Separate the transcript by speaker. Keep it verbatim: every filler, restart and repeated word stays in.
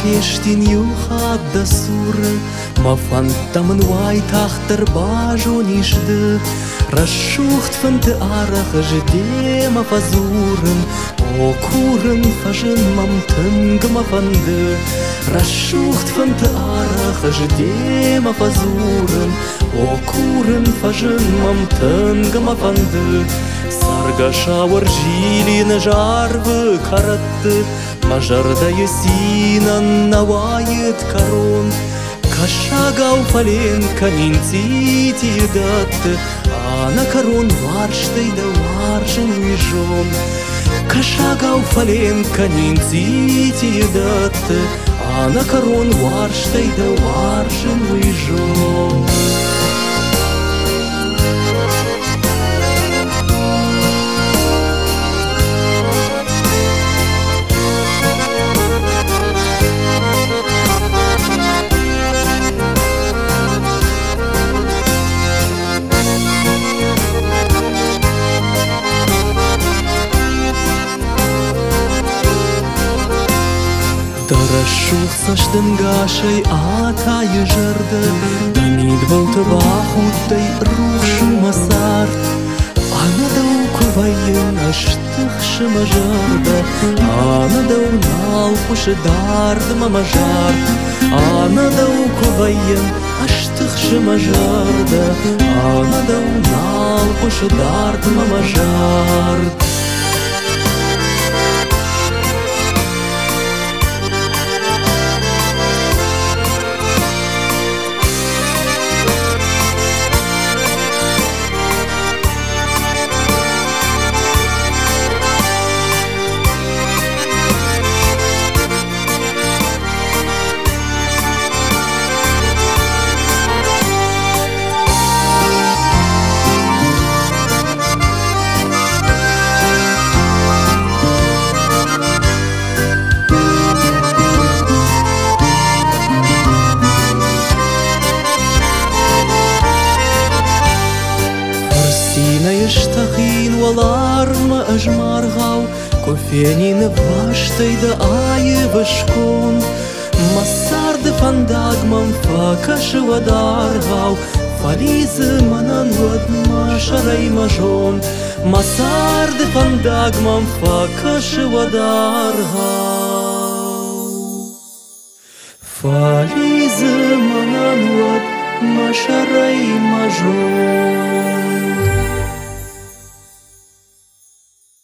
Speaker 1: Ești-n eu had da sură, ma fantam în wai tachter bajon ishde. Raschucht von de arach jde ma versuchen, o kuren faschen mam tenge ma vande. Raschucht von de arach jde ma versuchen, o kuren faschen mam tenge ma vande. Sarga shower jili na jarve karat, ma jarda yesina na wayet karon. Кашагау фаленка нинцити дат, а на корон варштай да варшен вижон. Кашагау фаленка нинцити дат, а на корон варштай да варшен вижон. Расшух саштын гашай ата ежарды, Данид болты бахуттай рухшу масарт. Ана дау кувайын аштых шымажарды, Ана дау нал пушы дарды мамажарт. Ана дау кувайын аштых шымажарды, Ана дау нал пушы дарды мамажарт. Штахин валарма ажмаргау, кофенин ваштай да ае вышкон. Массар де фандагмам факаш вадаргау, фализы манан вад машарай мажон. Массар де фандагмам факаш вадаргау, фализы манан вад машарай мажон.